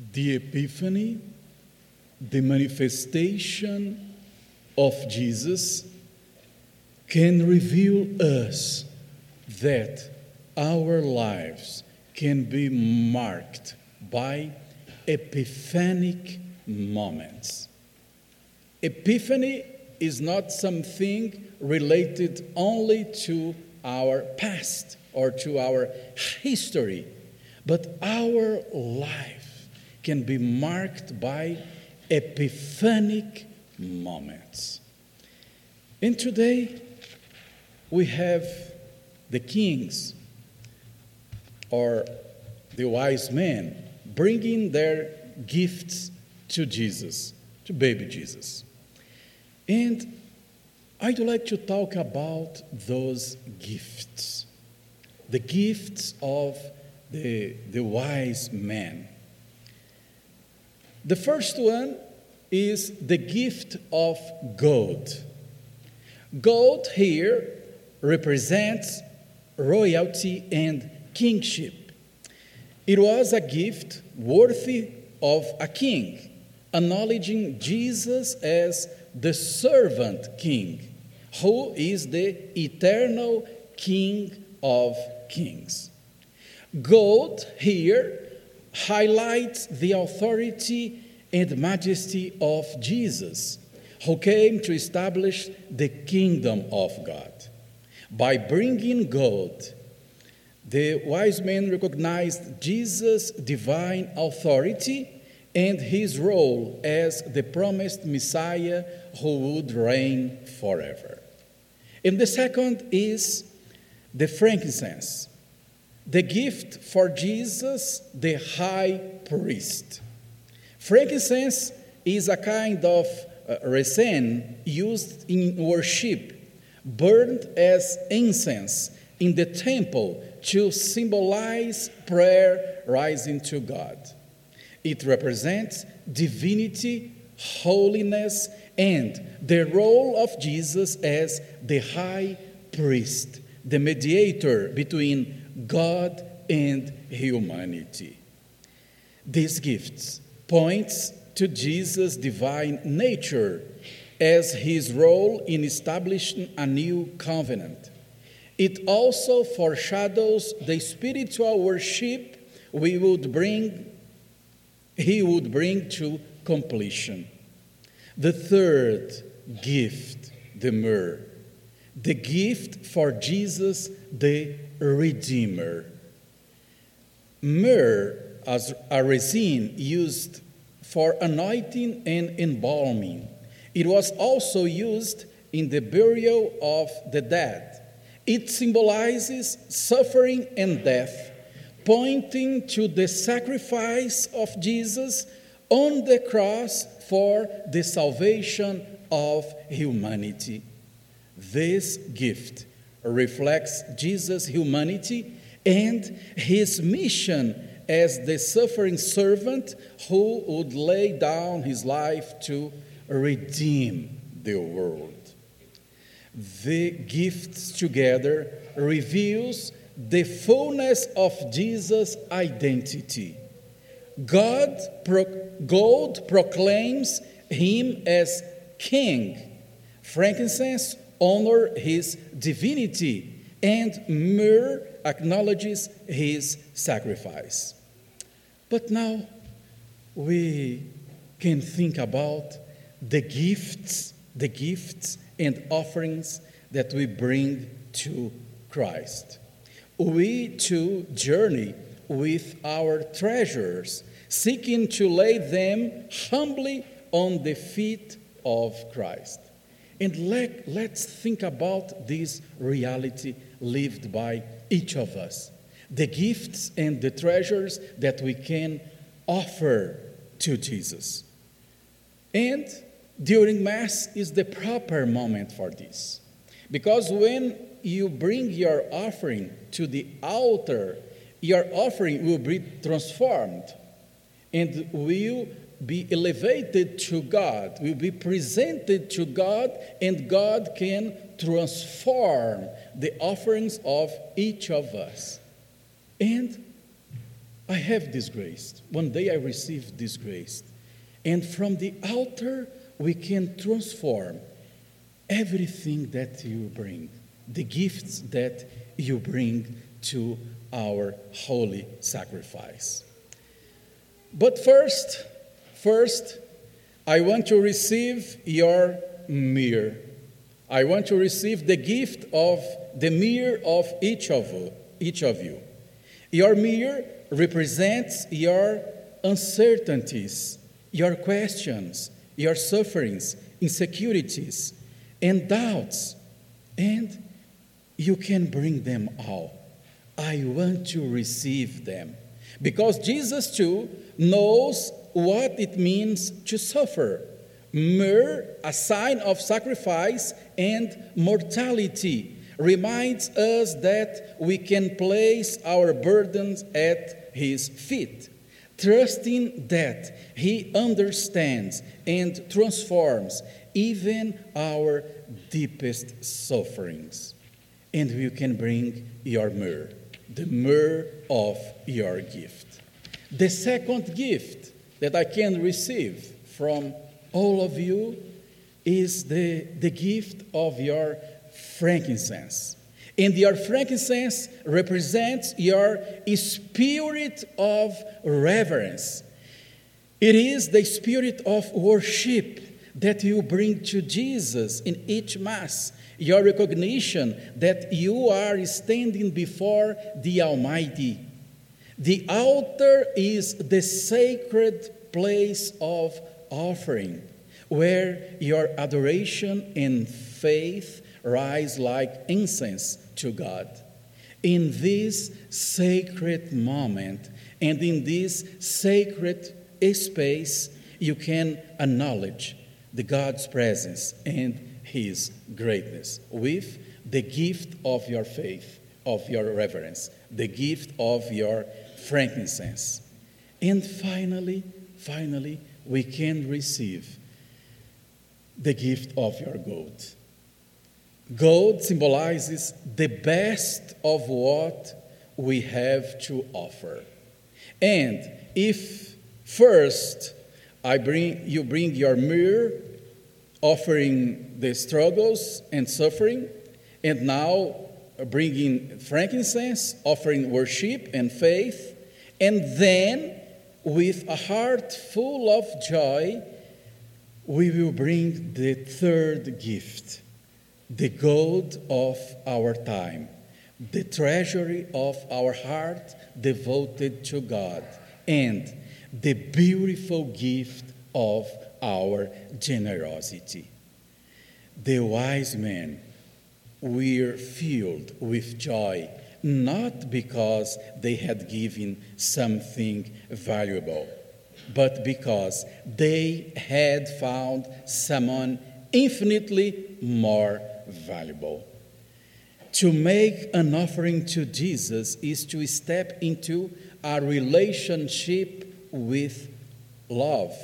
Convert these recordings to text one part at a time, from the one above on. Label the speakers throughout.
Speaker 1: The Epiphany, the manifestation of Jesus, can reveal us that our lives can be marked by epiphanic moments. Epiphany is not something related only to our past or to our history, but our life can be marked by epiphanic moments. And today, we have the kings or the wise men bringing their gifts to Jesus, to baby Jesus. And I'd like to talk about those gifts, the gifts of the wise men. The first one is the gift of gold. Gold here represents royalty and kingship. It was a gift worthy of a king, acknowledging Jesus as the servant king, who is the eternal King of kings. Gold here highlights the authority and majesty of Jesus, who came to establish the kingdom of God. By bringing gold, the wise men recognized Jesus' divine authority and his role as the promised Messiah who would reign forever. And the second is the frankincense, the gift for Jesus, the high priest. Frankincense is a kind of resin used in worship, burned as incense in the temple to symbolize prayer rising to God. It represents divinity, holiness, and the role of Jesus as the high priest, the mediator between God and humanity. These gifts points to Jesus' divine nature as his role in establishing a new covenant. It also foreshadows the spiritual worship he would bring to completion. The third gift, the myrrh, the gift for Jesus, the Redeemer. Myrrh, as a resin used for anointing and embalming. It was also used in the burial of the dead. It symbolizes suffering and death, pointing to the sacrifice of Jesus on the cross for the salvation of humanity. This gift reflects Jesus' humanity and his mission as the suffering servant who would lay down his life to redeem the world. The gifts together reveals the fullness of Jesus' identity. Gold proclaims him as king. Frankincense honors his divinity, and myrrh acknowledges his sacrifice. But now we can think about the gifts and offerings that we bring to Christ. We too journey with our treasures, seeking to lay them humbly on the feet of Christ. And let's think about this reality lived by each of us, the gifts and the treasures that we can offer to Jesus. And during Mass is the proper moment for this. Because when you bring your offering to the altar, your offering will be transformed and will be elevated to God, will be presented to God, and God can transform the offerings of each of us. And I have this grace. One day I received this grace. And from the altar, we can transform everything that you bring, the gifts that you bring to our holy sacrifice. But first, I want to receive your myrrh. I want to receive the gift of the myrrh of each of you. Your myrrh represents your uncertainties, your questions, your sufferings, insecurities, and doubts. And you can bring them all. I want to receive them. Because Jesus too knows what it means to suffer. Myrrh, a sign of sacrifice and mortality, reminds us that we can place our burdens at his feet, trusting that he understands and transforms even our deepest sufferings. And you can bring your myrrh, the myrrh of your gift. The second gift that I can receive from all of you is the gift of your frankincense. And your frankincense represents your spirit of reverence. It is the spirit of worship that you bring to Jesus in each Mass. Your recognition that you are standing before the Almighty. The altar is the sacred place of offering, where your adoration and faith rise like incense to God. In this sacred moment and in this sacred space, you can acknowledge the God's presence and his greatness with the gift of your faith, of your reverence, the gift of your frankincense. And finally, we can receive the gift of your gold. Gold symbolizes the best of what we have to offer. And if first you bring your myrrh, offering the struggles and suffering, and now bringing frankincense, offering worship and faith, and then with a heart full of joy, we will bring the third gift, the gold of our time, the treasury of our heart devoted to God, and the beautiful gift of our generosity. The wise men were filled with joy, not because they had given something valuable, but because they had found someone infinitely more valuable. To make an offering to Jesus is to step into a relationship with love,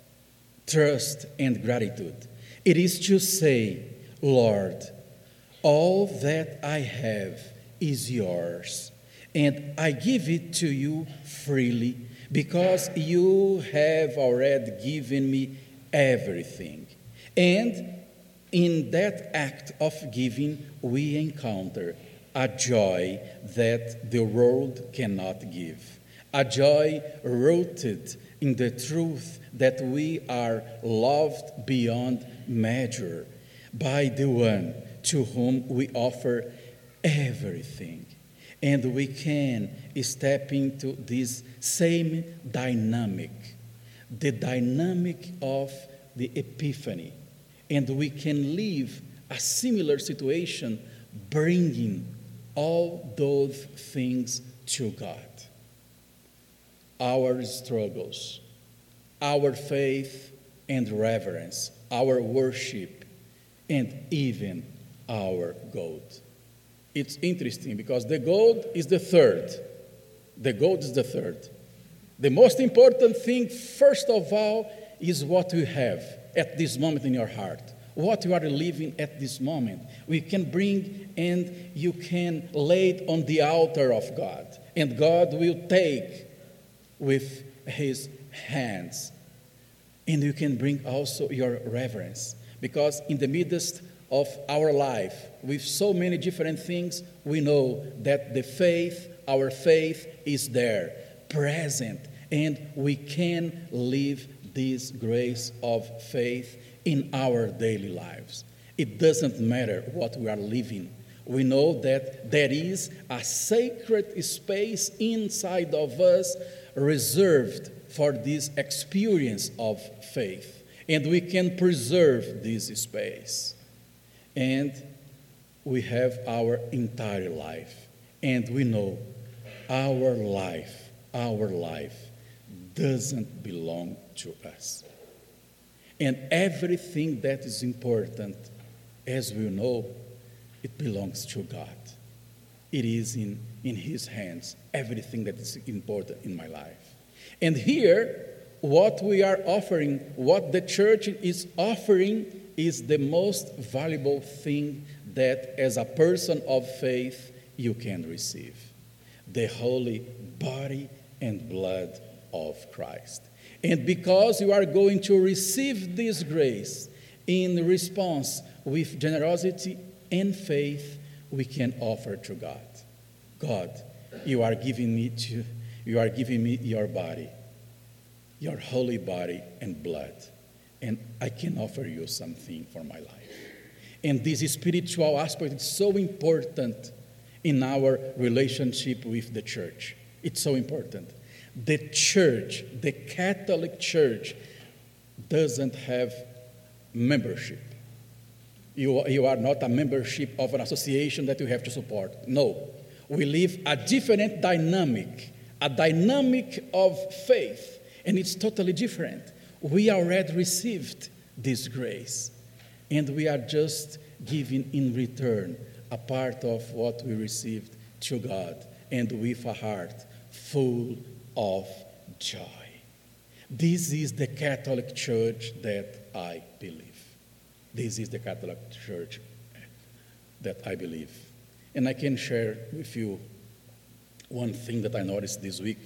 Speaker 1: trust, and gratitude. It is to say, Lord, all that I have is yours, and I give it to you freely because you have already given me everything. And in that act of giving, we encounter a joy that the world cannot give, a joy rooted in the truth that we are loved beyond measure by the one to whom we offer everything. And we can step into this same dynamic, the dynamic of the Epiphany. And we can live a similar situation, bringing all those things to God. Our struggles, our faith and reverence, our worship, and even our gold. It's interesting because the gold is the third. The gold is the third. The most important thing, first of all, is what you have at this moment in your heart. What you are living at this moment. We can bring and you can lay it on the altar of God. And God will take with his hands. And you can bring also your reverence. Because in the midst of our life, with so many different things, we know that our faith is there, present, and we can live this grace of faith in our daily lives. It doesn't matter what we are living. We know that there is a sacred space inside of us reserved for this experience of faith. And we can preserve this space. And we have our entire life. And we know our life doesn't belong to us. And everything that is important, as we know, it belongs to God. It is in His hands, everything that is important in my life. And here, what we are offering, what the church is offering, is the most valuable thing that as a person of faith you can receive. The holy body and blood of Christ. And because you are going to receive this grace in response with generosity and faith, we can offer to God. God, you are giving me your body, your holy body and blood, and I can offer you something for my life. And this spiritual aspect is so important in our relationship with the church. It's so important. The church, the Catholic Church, doesn't have membership. You are not a membership of an association that you have to support. No. We live a different dynamic, a dynamic of faith, and it's totally different. We already received this grace, and we are just giving in return a part of what we received to God, and with a heart full of joy. This is the Catholic Church that I believe. This is the Catholic Church that I believe. And I can share with you one thing that I noticed this week.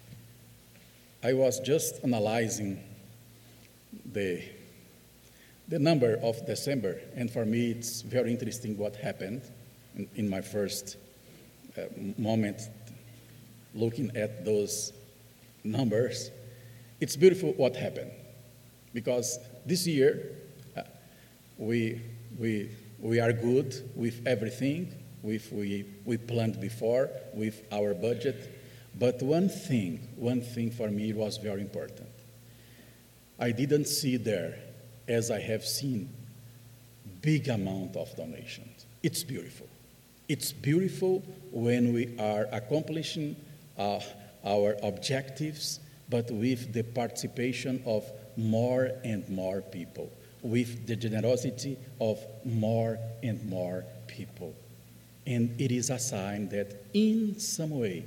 Speaker 1: I was just analyzing the number of December, and for me it's very interesting what happened in my first moment looking at those numbers. It's beautiful what happened, because this year we are good with everything we planned before with our budget. But one thing for me was very important. I didn't see there, as I have seen, big amount of donations. It's beautiful. It's beautiful when we are accomplishing our objectives, but with the participation of more and more people, with the generosity of more and more people. And it is a sign that in some way,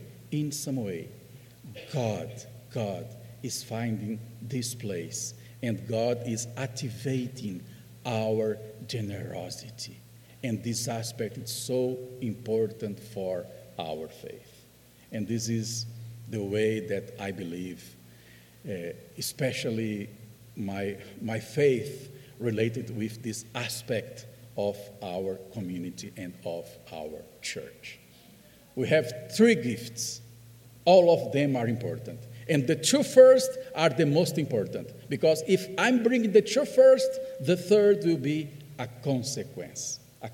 Speaker 1: God is finding this place, and God is activating our generosity. And this aspect is so important for our faith. And this is the way that I believe, especially my faith related with this aspect of our community and of our church. We have 3 gifts. All of them are important. And the 2 first are the most important, because if I'm bringing the 2 first, the third will be a consequence.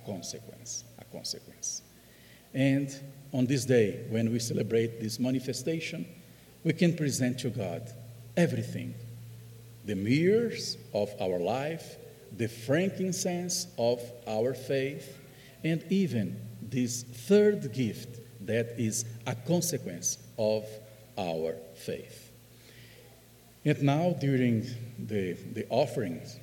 Speaker 1: And on this day, when we celebrate this manifestation, we can present to God everything. The mirrors of our life, the frankincense of our faith, and even this third gift that is a consequence of our faith. And now, during the offerings,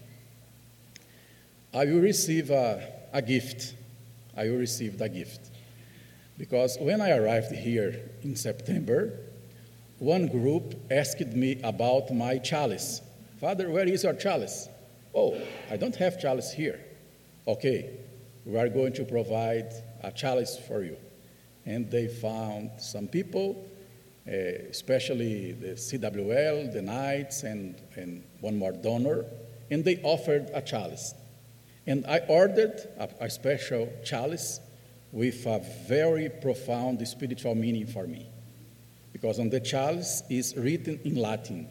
Speaker 1: I will receive a gift. I will receive a gift. Because when I arrived here in September, one group asked me about my chalice. Father, where is your chalice? Oh, I don't have chalice here. Okay, we are going to provide a chalice for you. And they found some people especially the CWL, the Knights, and one more donor, and they offered a chalice. And I ordered a special chalice with a very profound spiritual meaning for me. Because on the chalice is written in Latin,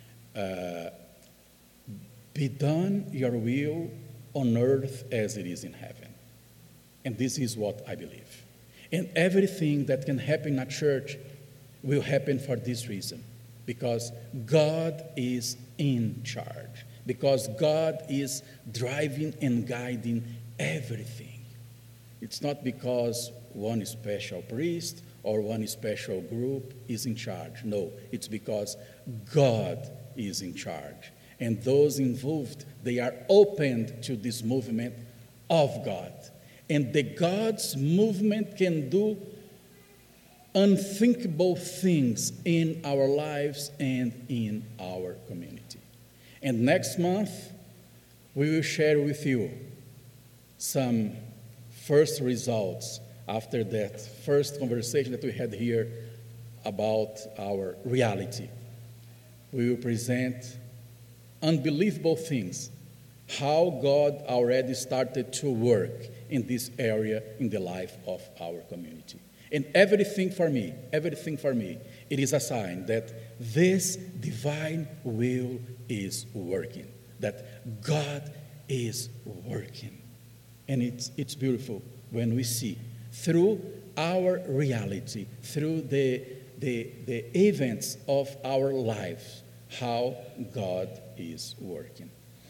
Speaker 1: be done your will on earth as it is in heaven. And this is what I believe. And everything that can happen in a church will happen for this reason. Because God is in charge. Because God is driving and guiding everything. It's not because one special priest or one special group is in charge. No, it's because God is in charge. And those involved, they are open to this movement of God. And the God's movement can do unthinkable things in our lives and in our community. And next month, we will share with you some first results after that first conversation that we had here about our reality. We will present unbelievable things, how God already started to work in this area in the life of our community. And everything for me, it is a sign that this divine will is working, that God is working. And it's beautiful when we see through our reality, through the events of our lives, how God is working.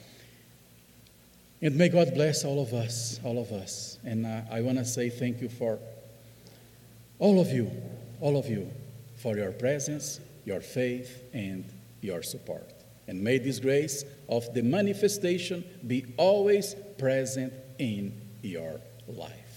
Speaker 1: And may God bless all of us. And I want to say thank you for all of you, for your presence, your faith, and your support. And may this grace of the manifestation be always present in your life.